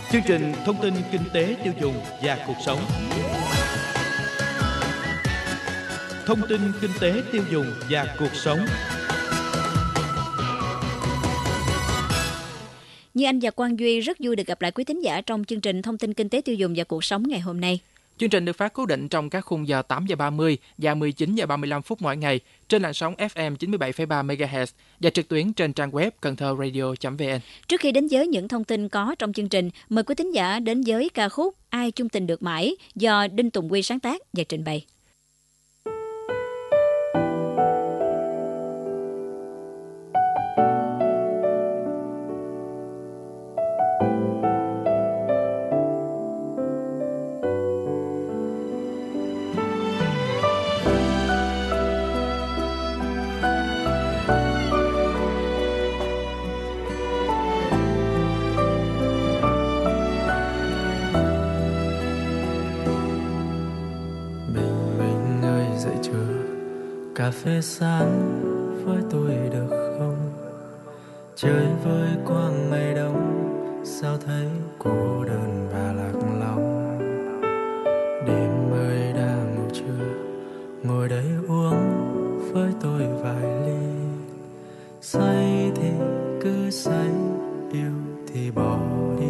Chương trình thông tin kinh tế tiêu dùng và cuộc sống. Thông tin kinh tế tiêu dùng và cuộc sống. Như Anh và Quang Duy rất vui được gặp lại quý thính giả trong chương trình thông tin kinh tế tiêu dùng và cuộc sống ngày hôm nay. Chương trình được phát cố định trong các khung giờ 8 giờ 30 và 19 giờ 35 phút mỗi ngày trên làn sóng FM 97,3 MHz và trực tuyến trên trang web canthoradio.vn. Trước khi đến với những thông tin có trong chương trình, mời quý thính giả đến với ca khúc Ai chung tình được mãi do Đinh Tùng Quy sáng tác và trình bày. Cà phê sáng với tôi được không? Chơi với quang ngày đông, sao thấy cô đơn và lạc lòng. Đêm ơi đang ngủ trưa, ngồi đây uống với tôi vài ly. Say thì cứ say, yêu thì bỏ đi.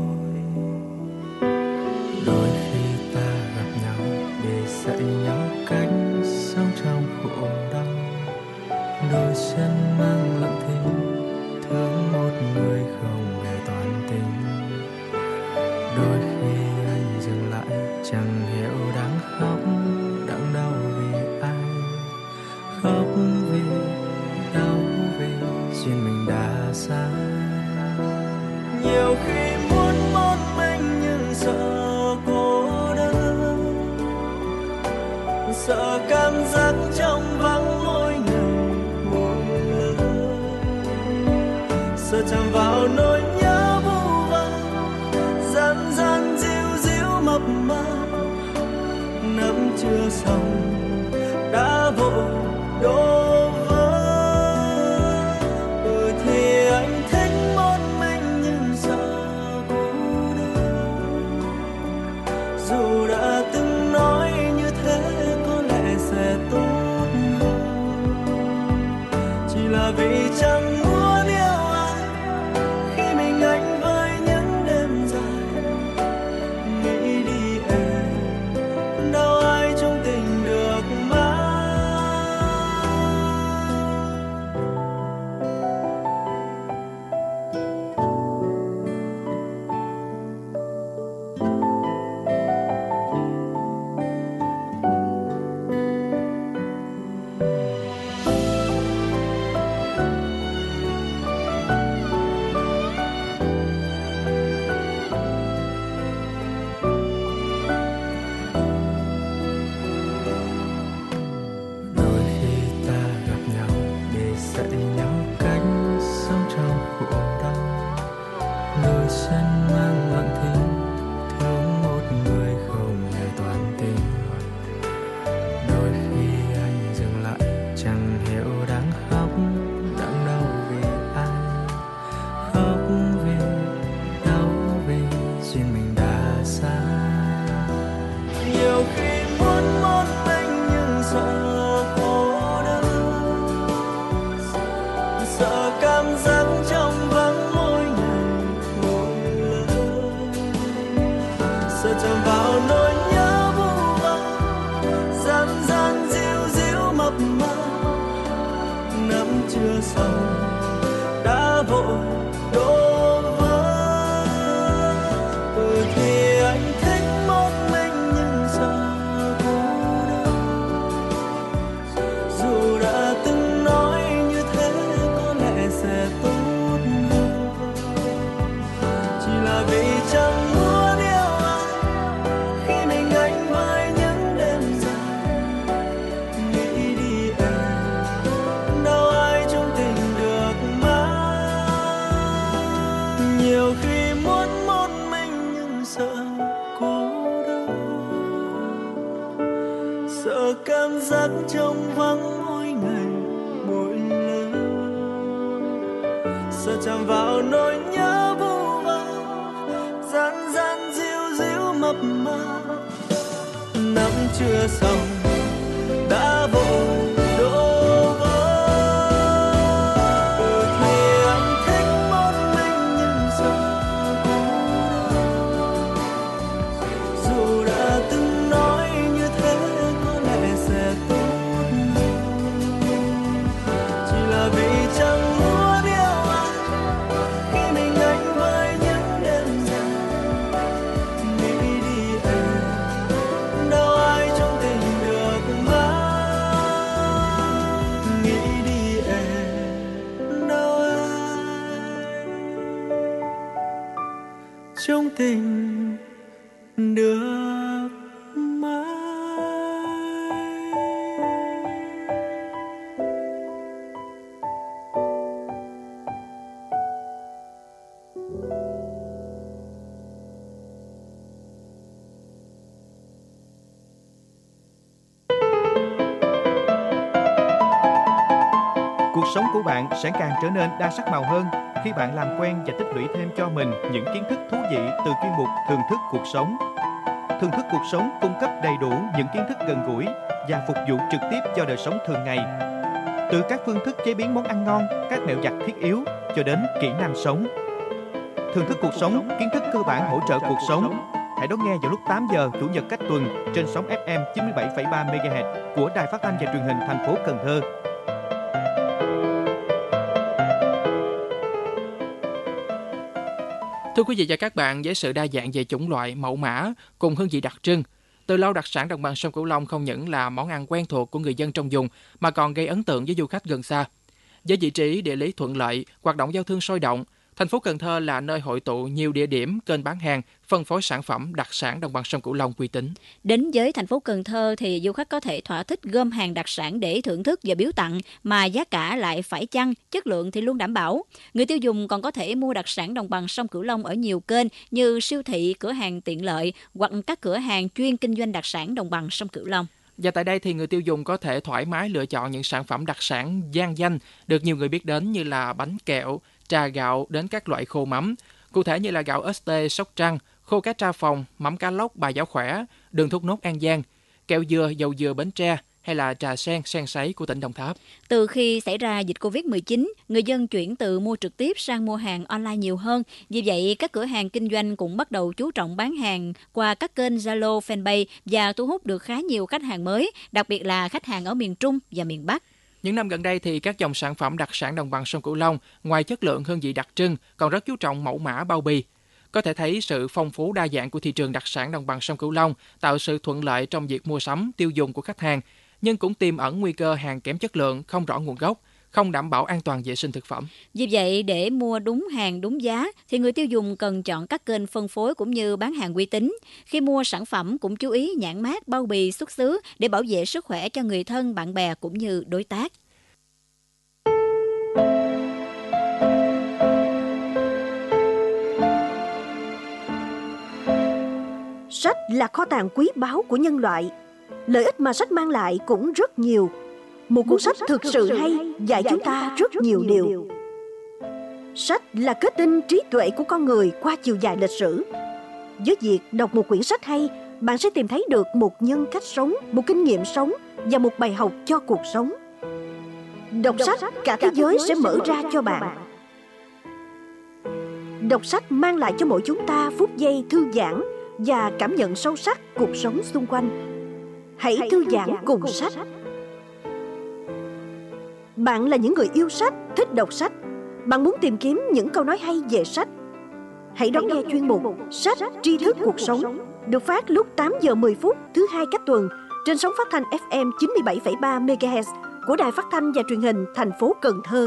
Đôi khi ta gặp nhau để dạy nhau cách sống trong khổ đau. Đôi chân mang lặng thinh, thương một người không hề toàn tình. Đôi khi anh dừng lại, chẳng hiểu đang khóc, đang đau vì ai. Khóc vì đau vì duyên mình đã xa. Nhiều khi muốn một mình nhưng sợ cô đơn, sợ cảm giác trong vắng mỗi ngày một lần, sợ chạm vào nỗi nhớ vu vơ, gian gian díu díu mập mờ, nắm chưa xong đã vội đổ vỡ. Thì anh thích một mình nhưng sợ cô đơn, dù đã từng nói như thế có lẽ sẽ tốt hơn. Chỉ là vì chẳng muốn yêu ai khi mình anh với những đêm dài. Nghĩ đi em, đâu ai trong tình được mãi. Đôi khi ta gặp nhau để dạy nhau cách sống trong khổ đau. Đôi chân mang lặng thinh, thương một người không hề toàn tình. Đôi khi anh dừng lại, chẳng hiểu đang khóc, đang đau vì ai. Khóc vì đau vì duyên mình đã xa. Nhiều khi muốn một mình nhưng sợ cô đơn, sợ cảm giác trong vắng mỗi ngày một lần, sợ chạm vào nỗi nhớ vu vơ, gian gian díu díu mập mờ, nắm chưa xong đã vội đổ vỡ. Thì anh thích một mình nhưng sợ cô đơn, dù đã từng nói như thế có lẽ sẽ tốt hơn. Chỉ là vì chẳng muốn yêu ai khi mình anh với những đêm dài. Nghĩ đi em, đâu ai trong tình được mãi. Nhiều khi muốn một mình nhưng sợ cô đơn, sợ cảm giác trong vắng mỗi ngày mỗi lần, sợ chạm vào nỗi nhớ vu vơ, gian mập mờ. Năm chưa xong đã vội đổ vỡ. Thì anh thích một mình nhưng giờ cô đơn. Dù đã từng nói như thế có lẽ sẽ tốt hơn. Chỉ là vì chẳng muốn yêu ai khi mình anh với những đêm dài. Nghĩ đi em, đâu ai trong tình được mãi. Nghĩ đi em, đâu ai trong tình được mãi. Cuộc sống của bạn sẽ càng trở nên đa sắc màu hơn khi bạn làm quen và tích lũy thêm cho mình những kiến thức thú vị từ chuyên mục Thưởng thức cuộc sống. Thưởng thức cuộc sống cung cấp đầy đủ những kiến thức gần gũi và phục vụ trực tiếp cho đời sống thường ngày. Từ các phương thức chế biến món ăn ngon, các mẹo giặt thiết yếu cho đến kỹ năng sống. Thưởng thức cuộc sống, kiến thức cơ bản hỗ trợ cuộc sống. Hãy đón nghe vào lúc 8 giờ Chủ nhật cách tuần trên sóng FM 97,3 MHz của Đài Phát thanh và Truyền hình thành phố Cần Thơ. Thưa quý vị và các bạn, với sự đa dạng về chủng loại, mẫu mã cùng hương vị đặc trưng, từ lâu đặc sản đồng bằng sông Cửu Long không những là món ăn quen thuộc của người dân trong vùng mà còn gây ấn tượng với du khách gần xa. Với vị trí địa lý thuận lợi, hoạt động giao thương sôi động, thành phố Cần Thơ là nơi hội tụ nhiều địa điểm, kênh bán hàng, phân phối sản phẩm đặc sản đồng bằng sông Cửu Long uy tín. Đến với thành phố Cần Thơ thì du khách có thể thỏa thích gom hàng đặc sản để thưởng thức và biếu tặng, mà giá cả lại phải chăng, chất lượng thì luôn đảm bảo. Người tiêu dùng còn có thể mua đặc sản đồng bằng sông Cửu Long ở nhiều kênh như siêu thị, cửa hàng tiện lợi hoặc các cửa hàng chuyên kinh doanh đặc sản đồng bằng sông Cửu Long. Và tại đây thì người tiêu dùng có thể thoải mái lựa chọn những sản phẩm đặc sản vang danh được nhiều người biết đến như là bánh kẹo, trà gạo đến các loại khô mắm. Cụ thể như là gạo ST Sóc Trăng, khô cá Tra Phòng, mắm cá lóc Bà Giáo Khỏe, đường Thốt Nốt An Giang, kẹo dừa, dầu dừa Bến Tre hay là trà sen, sen sấy của tỉnh Đồng Tháp. Từ khi xảy ra dịch Covid-19, người dân chuyển từ mua trực tiếp sang mua hàng online nhiều hơn. Vì vậy, các cửa hàng kinh doanh cũng bắt đầu chú trọng bán hàng qua các kênh Zalo, Fanpage và thu hút được khá nhiều khách hàng mới, đặc biệt là khách hàng ở miền Trung và miền Bắc. Những năm gần đây thì các dòng sản phẩm đặc sản đồng bằng sông Cửu Long, ngoài chất lượng hương vị đặc trưng, còn rất chú trọng mẫu mã bao bì. Có thể thấy sự phong phú đa dạng của thị trường đặc sản đồng bằng sông Cửu Long tạo sự thuận lợi trong việc mua sắm, tiêu dùng của khách hàng, nhưng cũng tiềm ẩn nguy cơ hàng kém chất lượng, không rõ nguồn gốc, không đảm bảo an toàn vệ sinh thực phẩm. Vì vậy, để mua đúng hàng đúng giá thì người tiêu dùng cần chọn các kênh phân phối cũng như bán hàng uy tín. Khi mua sản phẩm cũng chú ý nhãn mác, bao bì, xuất xứ để bảo vệ sức khỏe cho người thân, bạn bè cũng như đối tác. Sách là kho tàng quý báu của nhân loại. Lợi ích mà sách mang lại cũng rất nhiều. Một cuốn sách thực sự hay dạy chúng ta rất nhiều điều. Sách là kết tinh trí tuệ của con người qua chiều dài lịch sử. Với việc đọc một quyển sách hay, bạn sẽ tìm thấy được một nhân cách sống, một kinh nghiệm sống và một bài học cho cuộc sống. Đọc sách, cả thế giới sẽ mở ra cho bạn. Đọc sách mang lại cho mỗi chúng ta phút giây thư giãn và cảm nhận sâu sắc cuộc sống xung quanh. Hãy thư giãn cùng sách. Bạn là những người yêu sách, thích đọc sách. Bạn muốn tìm kiếm những câu nói hay về sách. Hãy đón nghe chuyên mục Sách tri thức cuộc sống được phát lúc 8 giờ 10 phút thứ hai cách tuần trên sóng phát thanh FM 97,3 MHz của Đài Phát thanh và Truyền hình thành phố Cần Thơ.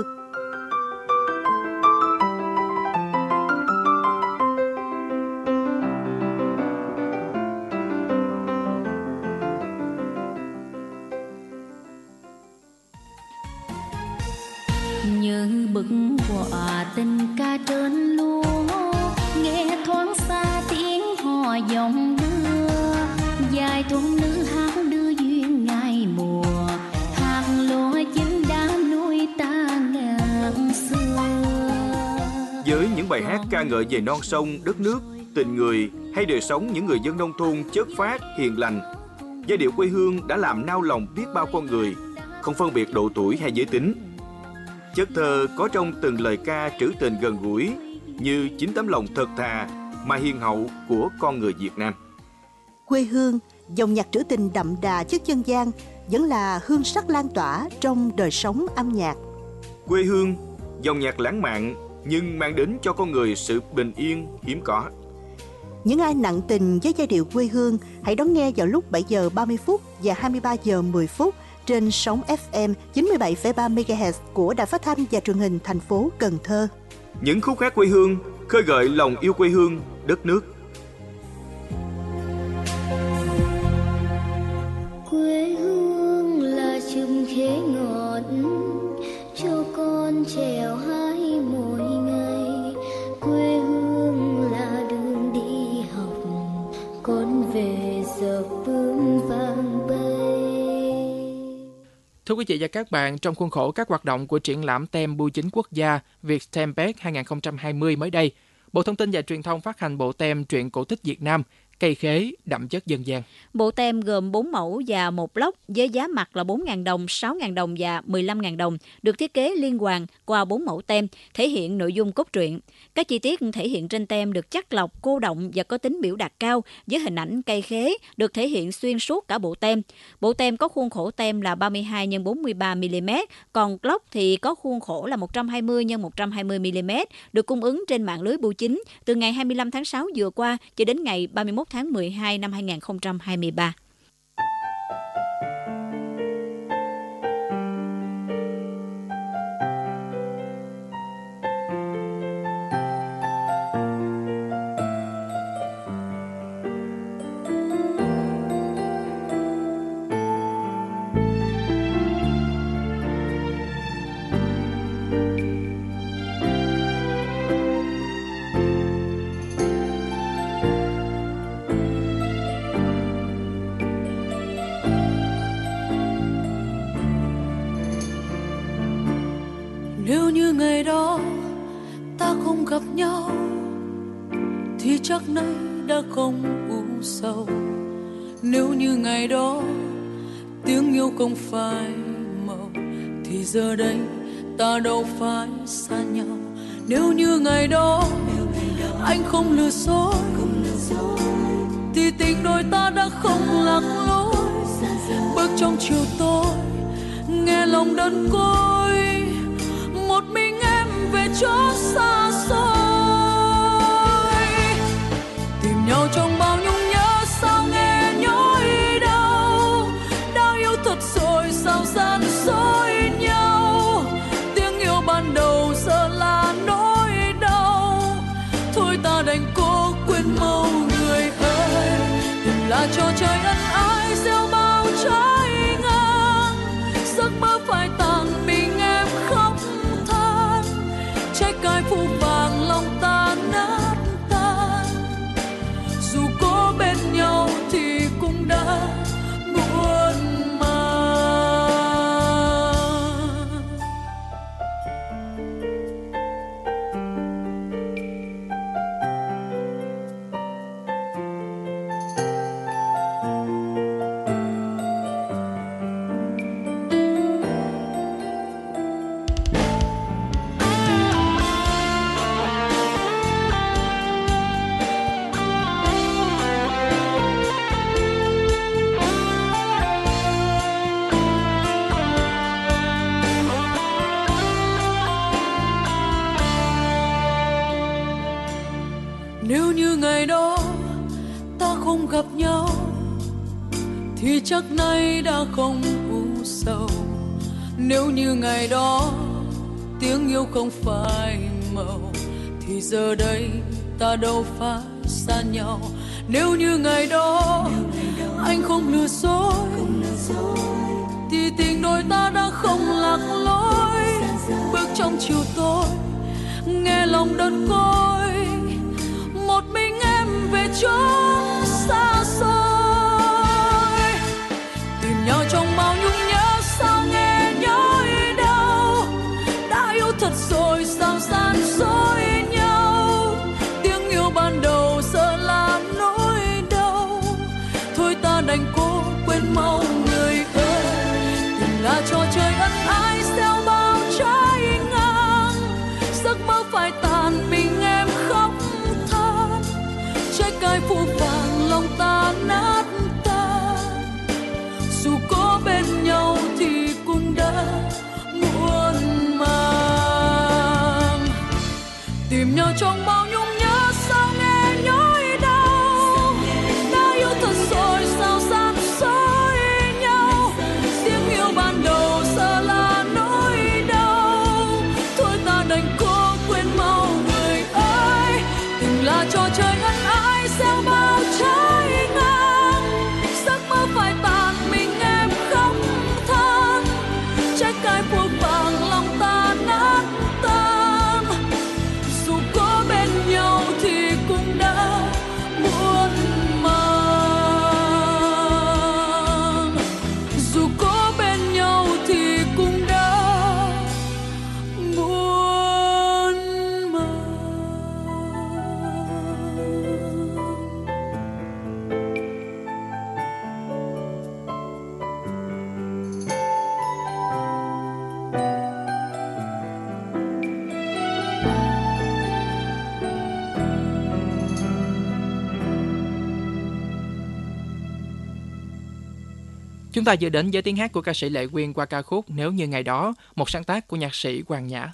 Như bức họa tình ca trên lúa, nghe thoáng xa tiếng hò dòng đưa, dài thuần nữ hát đưa duyên ngày mùa, hàng lúa chính đã nuôi ta ngàn xưa. Với những bài hát ca ngợi về non sông, đất nước, tình người hay đời sống những người dân nông thôn chất phác, hiền lành. Giai điệu quê hương đã làm nao lòng biết bao con người, không phân biệt độ tuổi hay giới tính. Chất thơ có trong từng lời ca trữ tình gần gũi, như chính tấm lòng thật thà mà hiền hậu của con người Việt Nam. Quê hương, dòng nhạc trữ tình đậm đà chất dân gian, vẫn là hương sắc lan tỏa trong đời sống âm nhạc. Quê hương, dòng nhạc lãng mạn nhưng mang đến cho con người sự bình yên hiếm có. Những ai nặng tình với giai điệu quê hương, hãy đón nghe vào lúc 7 giờ 30 phút và 23 giờ 10 phút trên sóng FM 97,3 MHz của Đài Phát thanh và Truyền hình thành phố Cần Thơ. Những khúc hát quê hương khơi gợi lòng yêu quê hương, đất nước. Quê hương là chùm khế ngọt cho con trèo hái mỗi ngày. Quê hương là đường đi học, con về giờ bướm vàng bay. Thưa quý vị và các bạn, trong khuôn khổ các hoạt động của triển lãm tem bưu chính quốc gia Vietstempest 2020 mới đây, Bộ Thông tin và Truyền thông phát hành bộ tem truyện cổ tích Việt Nam, cây khế, đậm chất dân gian. Bộ tem gồm 4 mẫu và 1 lốc với giá mặt là 4.000 đồng, 6.000 đồng và 15.000 đồng, được thiết kế liên hoàn qua 4 mẫu tem, thể hiện nội dung cốt truyện. Các chi tiết thể hiện trên tem được chắt lọc, cô đọng và có tính biểu đạt cao, với hình ảnh cây khế được thể hiện xuyên suốt cả bộ tem. Bộ tem có khuôn khổ tem là 32 x 43 mm, còn lốc thì có khuôn khổ là 120 x 120 mm, được cung ứng trên mạng lưới bưu chính từ ngày 25 tháng 6 vừa qua cho đến ngày 31 tháng 12 năm 2023. Nếu như ngày đó ta không gặp nhau thì chắc nay đã không u sầu. Nếu như ngày đó tiếng yêu không phai màu thì giờ đây ta đâu phải xa nhau. Nếu như ngày đó anh không lừa dối thì tình đôi ta đã không lạc lối. Bước trong chiều tối nghe lòng đơn côi, một mình em về chỗ xa xôi, tìm nhau trong bao nhung nhớ sao nghe nhói đau. Đau yêu thật rồi sao gian dối nhau, tiếng yêu ban đầu giờ là nỗi đau. Thôi ta đành cố quên mau người ơi, tìm là cho trời ân ái gieo bao trái ngang. Giấc mơ phải tàn mình em khóc than, trái cài phủ vàng lòng ta nát tan. Dù có bên nhau thì cũng đã buồn mà. Nếu như ngày đó ta không gặp nhau thì chắc nay đã không u sầu. Nếu như ngày đó tiếng yêu không phai màu thì giờ đây ta đâu phải xa nhau. Nếu như ngày đó anh không lừa dối thì tình đôi ta đã không lạc lối. Bước trong chiều tối nghe lòng đơn côi, một mình em về chốn xa xôi, tìm nhau trong bao nhung nhớ sao nghe nhói đau. Đã yêu thật rồi sao gian dối nhau, tiếng yêu ban đầu giờ là nỗi tìm nhau trong bao nhung nhớ, sao nghe nhói đau. Đã yêu thật rồi sao gian dối nhau, tiếng yêu ban đầu giờ là nỗi đau. Thôi ta đành cố quên mau người ơi, tình là trò chơi ngân ái gieo bao trái ngang. Giấc mơ phải tàn mình em khóc than, trách cái cuộc vàng lòng ta nát tan. Dù có bên nhau thì cũng đã muộn màng, dù có bên nhau thì cũng đã muộn màng. Chúng ta vừa đến với tiếng hát của ca sĩ Lệ Quyên qua ca khúc Nếu Như Ngày Đó, một sáng tác của nhạc sĩ Hoàng Nhã.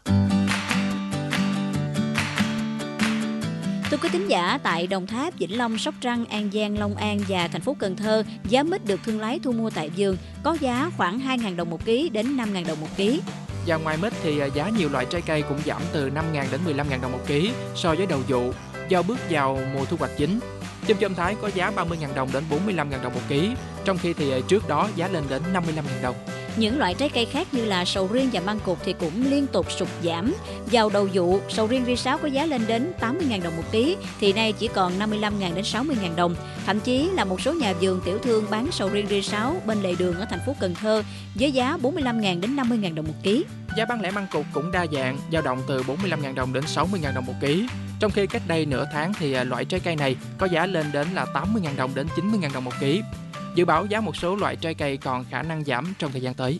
Thưa quý thính giả, tại Đồng Tháp, Vĩnh Long, Sóc Trăng, An Giang, Long An và thành phố Cần Thơ, giá mít được thương lái thu mua tại vườn có giá khoảng 2.000 đồng một ký đến 5.000 đồng một ký. Và ngoài mít thì giá nhiều loại trái cây cũng giảm từ 5.000 đến 15.000 đồng một ký so với đầu vụ do bước vào mùa thu hoạch chính. Chôm Thái có giá 30.000 đồng đến 45.000 đồng một ký, trong khi thì trước đó giá lên đến 55.000 đồng. Những loại trái cây khác như là sầu riêng và măng cụt thì cũng liên tục sụt giảm. Vào đầu vụ, sầu riêng ri sáo có giá lên đến 80.000 đồng một ký, thì nay chỉ còn 55.000 đến 60.000 đồng. Thậm chí là một số nhà vườn tiểu thương bán sầu riêng ri sáo bên lề đường ở thành phố Cần Thơ với giá 45.000 đến 50.000 đồng một ký. Giá bán lẻ măng cụt cũng đa dạng, dao động từ 45.000 đồng đến 60.000 đồng một ký. Trong khi cách đây nửa tháng thì loại trái cây này có giá lên đến là 80.000 đồng đến 90.000 đồng một ký. Dự báo giá một số loại trái cây còn khả năng giảm trong thời gian tới.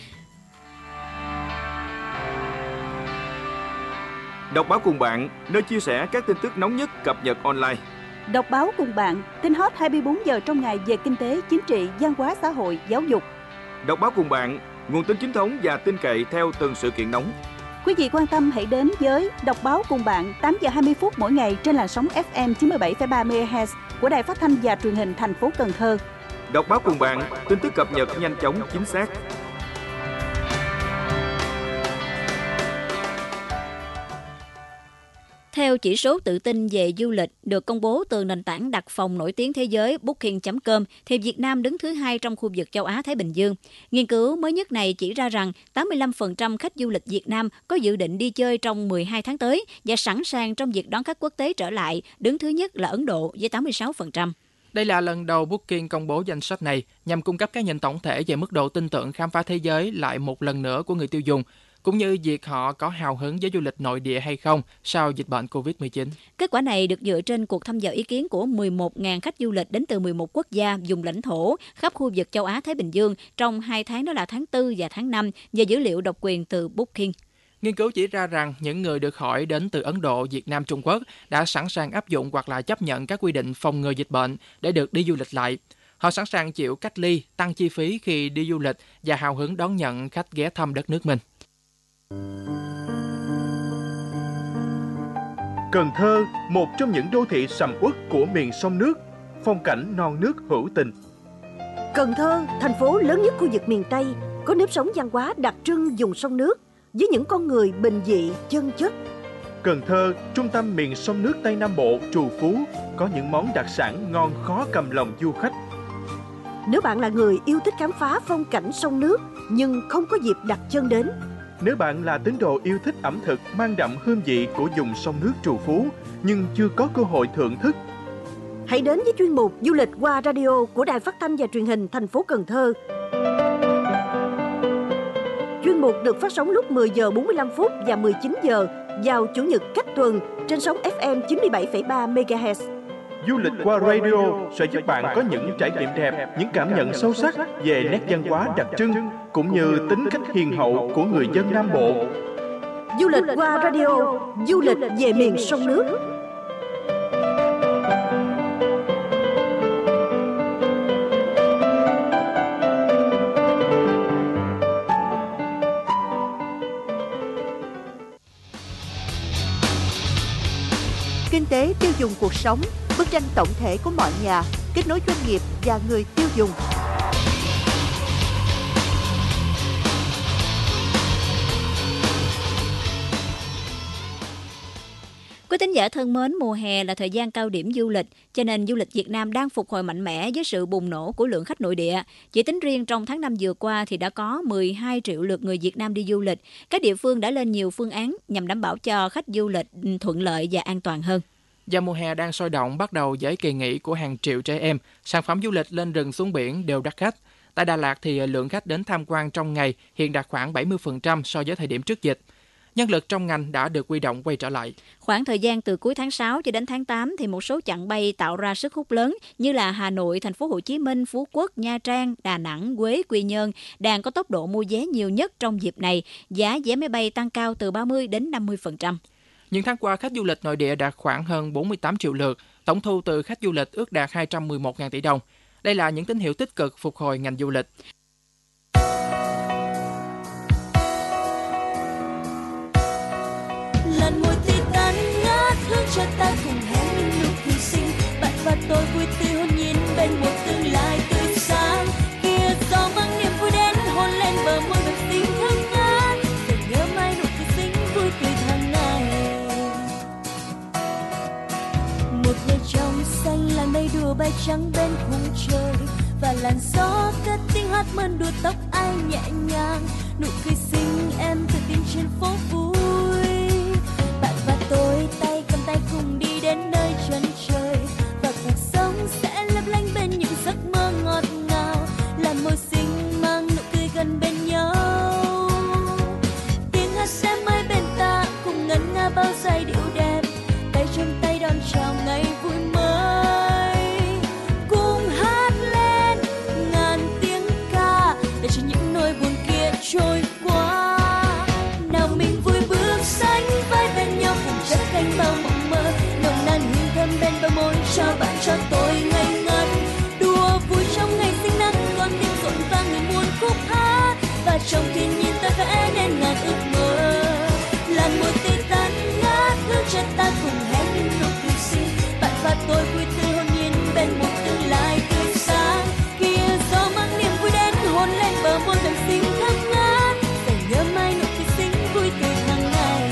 Đọc báo cùng bạn, nơi chia sẻ các tin tức nóng nhất cập nhật online. Đọc báo cùng bạn, tin hot 24 giờ trong ngày về kinh tế, chính trị, văn hóa xã hội, giáo dục. Đọc báo cùng bạn, nguồn tin chính thống và tin cậy theo từng sự kiện nóng. Quý vị quan tâm hãy đến với Đọc báo cùng bạn 8 giờ 20 phút mỗi ngày trên làn sóng FM 97,3 MHz của Đài Phát thanh và Truyền hình thành phố Cần Thơ. Đọc báo cùng bạn, tin tức cập nhật nhanh chóng, chính xác. Theo chỉ số tự tin về du lịch được công bố từ nền tảng đặt phòng nổi tiếng thế giới Booking.com, thì Việt Nam đứng thứ 2 trong khu vực châu Á-Thái Bình Dương. Nghiên cứu mới nhất này chỉ ra rằng 85% khách du lịch Việt Nam có dự định đi chơi trong 12 tháng tới và sẵn sàng trong việc đón khách quốc tế trở lại, đứng thứ nhất là Ấn Độ với 86%. Đây là lần đầu Booking công bố danh sách này nhằm cung cấp cái nhìn tổng thể về mức độ tin tưởng khám phá thế giới lại một lần nữa của người tiêu dùng, cũng như việc họ có hào hứng với du lịch nội địa hay không sau dịch bệnh Covid-19. Kết quả này được dựa trên cuộc thăm dò ý kiến của 11.000 khách du lịch đến từ 11 quốc gia, vùng lãnh thổ khắp khu vực châu Á-Thái Bình Dương trong 2 tháng, đó là tháng 4 và tháng 5, và dữ liệu độc quyền từ Booking. Nghiên cứu chỉ ra rằng những người được hỏi đến từ Ấn Độ, Việt Nam, Trung Quốc đã sẵn sàng áp dụng hoặc là chấp nhận các quy định phòng ngừa dịch bệnh để được đi du lịch lại. Họ sẵn sàng chịu cách ly, tăng chi phí khi đi du lịch và hào hứng đón nhận khách ghé thăm đất nước mình. Cần Thơ, một trong những đô thị sầm uất của miền sông nước, phong cảnh non nước hữu tình. Cần Thơ, thành phố lớn nhất khu vực miền Tây, có nếp sống văn hóa đặc trưng vùng sông nước, với những con người bình dị, chân chất. Cần Thơ, trung tâm miền sông nước Tây Nam Bộ, trù phú, có những món đặc sản ngon khó cầm lòng du khách. Nếu bạn là người yêu thích khám phá phong cảnh sông nước nhưng không có dịp đặt chân đến, nếu bạn là tín đồ yêu thích ẩm thực mang đậm hương vị của vùng sông nước trù phú nhưng chưa có cơ hội thưởng thức, hãy đến với chuyên mục Du lịch qua radio của Đài Phát thanh và Truyền hình thành phố Cần Thơ. Chuyên mục được phát sóng lúc 10 giờ 45 phút và 19 giờ vào Chủ nhật cách tuần trên sóng FM 97,3 MHz. Du lịch qua radio sẽ giúp bạn có những trải nghiệm đẹp, những cảm nhận sâu sắc về nét văn hóa đặc trưng cũng như tính cách hiền hậu của người dân Nam Bộ. Du lịch qua radio, du lịch về miền sông nước. Kinh tế tiêu dùng cuộc sống, bức tranh tổng thể của mọi nhà, kết nối doanh nghiệp và người tiêu dùng. Quý thính giả thân mến, mùa hè là thời gian cao điểm du lịch, cho nên du lịch Việt Nam đang phục hồi mạnh mẽ với sự bùng nổ của lượng khách nội địa. Chỉ tính riêng trong tháng 5 vừa qua thì đã có 12 triệu lượt người Việt Nam đi du lịch. Các địa phương đã lên nhiều phương án nhằm đảm bảo cho khách du lịch thuận lợi và an toàn hơn. Và mùa hè đang sôi động, bắt đầu với kỳ nghỉ của hàng triệu trẻ em. Sản phẩm du lịch lên rừng xuống biển đều đắt khách. Tại Đà Lạt thì lượng khách đến tham quan trong ngày hiện đạt khoảng 70% so với thời điểm trước dịch. Nhân lực trong ngành đã được huy động quay trở lại. Khoảng thời gian từ cuối tháng 6 cho đến tháng 8 thì một số chặng bay tạo ra sức hút lớn như là Hà Nội, Thành phố Hồ Chí Minh, Phú Quốc, Nha Trang, Đà Nẵng, Huế, Quy Nhơn đang có tốc độ mua vé nhiều nhất trong dịp này. Giá vé máy bay tăng cao từ 30 đến 50%. Những tháng qua, khách du lịch nội địa đạt khoảng hơn 48 triệu lượt, tổng thu từ khách du lịch ước đạt 211.000 tỷ đồng. Đây là những tín hiệu tích cực phục hồi ngành du lịch. Làn môi tươi tắn ngát hương cho ta cùng hé những nụ cười xinh. Bạn và tôi vui tươi hôn nhiên bên một tương lai tươi sáng. Kia gió mang niềm vui đến hôn lên bờ môi ngập xinh thơm ngát. Để nhớ mãi nụ cười xinh vui tươi hàng ngày. Một ngày trong xanh làn mây đùa bay trắng bên khung trời. Và làn gió cất tiếng hát mơn đùa tóc ai nhẹ nhàng. Nụ cười xinh em tự tin trên phố vui. Bạn và tôi tay cầm tay cùng đi đến nơi chân trời. Và cuộc sống sẽ lấp lánh bên những giấc mơ ngọt ngào. Làm môi xinh mang nụ cười gần bên nhau. Tiếng hát sẽ mãi bên ta cùng ngân nga bao giây điệu đẹp. Tay trong tay đón chào ngày vui mới. Cùng hát lên ngàn tiếng ca để cho những nỗi buồn kia trôi qua. Nào mình vui bước sánh vai bên nhau cùng chấp cánh bao mộng mơ. Nồng nàn hương thơm bên bờ môi cho bạn cho tôi ngây ngất. Đùa vui trong ngày sinh nắng con tim rộn vang người muôn khúc hát. Và trong thiên nhiên ta vẽ nên ngàn ước mơ. Làn môi tươi tắn ngát hương cho ta cùng hé những nụ cười xinh. Bạn và tôi vui tươi hôn nhiên bên một tương lai tươi sáng. Kia gió mang niềm vui đến hôn lên bờ môi đầm xinh thơm ngát. Để nhớ mãi nụ cười xinh vui tươi hàng ngày.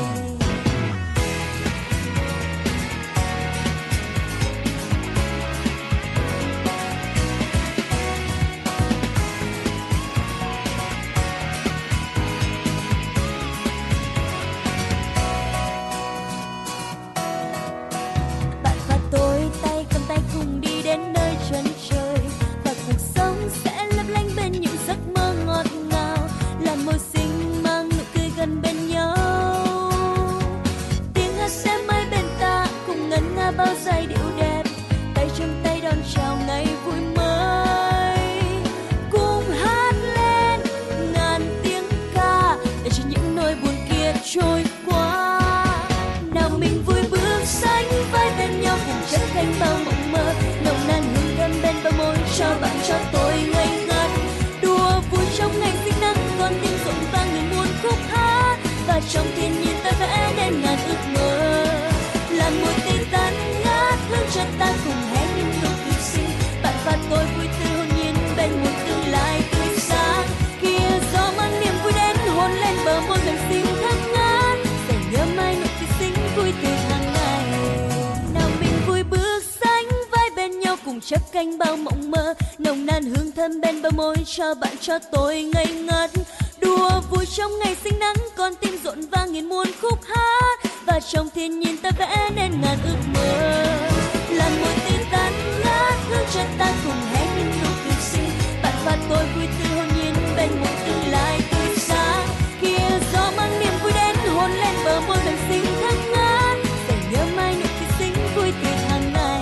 Bạn và tôi tay cầm tay cùng đi đến nơi chân trời. Và cuộc sống sẽ lấp lánh bên những giấc mơ ngọt ngào. Làm môi xinh mang nụ cười gần bên nhau. Tiếng hát sẽ mãi bên ta cùng ngân nga bao giây điệu đẹp. Tay trong tay đón chào ngày vui mới. Cùng hát lên ngàn tiếng ca để cho những nỗi buồn kia trôi qua. Nào mình vui bước sánh vai bên nhau cùng chấp cánh bao mộng mơ. Nồng nàn hương thơm bên bờ môi cho bạn cho tôi ngây ngất. Đùa vui trong ngày sinh nắng con tim rộn vang người muôn khúc hát. Và trong thiên nhiên ta vẽ nên ngàn ước mơ. Làn môi tươi tắn ngát hương cho ta cùng hé những nụ cười xinh. Bạn và tôi vui tươi hôn nhiên bên một tương lai tươi sáng. Kia gió mang niềm vui đến hôn lên bờ môi ngần xinh thơm ngát. Để nhớ mãi nụ cười xinh vui tươi hàng ngày. Nào mình vui bước sánh vai bên nhau cùng chấp cánh bao mộng mơ. Nồng nàn hương thơm bên bờ môi cho bạn cho tôi ngây ngất. Đùa vui trong ngày sinh nắng con tim rộn vang nghìn muôn khúc hát. Và trong thiên nhiên ta vẽ nên ngàn ước mơ. Làn môi tươi tắn ngát hương cho ta cùng hé những nụ cười xinh. Bạn và tôi vui tươi hôn nhiên bên một tương lai tươi sáng. Kia gió mang niềm vui đến hôn lên bờ môi gần xinh thơm ngát. Để nhớ mãi nụ cười xinh vui tươi hàng ngày.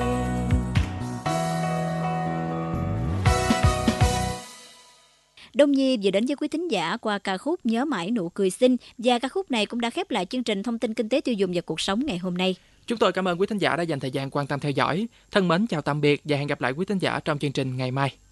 Đông Nhi vừa đến với quý thính giả qua ca khúc Nhớ mãi nụ cười xinh, và ca khúc này cũng đã khép lại chương trình thông tin kinh tế tiêu dùng và cuộc sống ngày hôm nay. Chúng tôi cảm ơn quý thính giả đã dành thời gian quan tâm theo dõi. Thân mến chào tạm biệt và hẹn gặp lại quý thính giả trong chương trình ngày mai.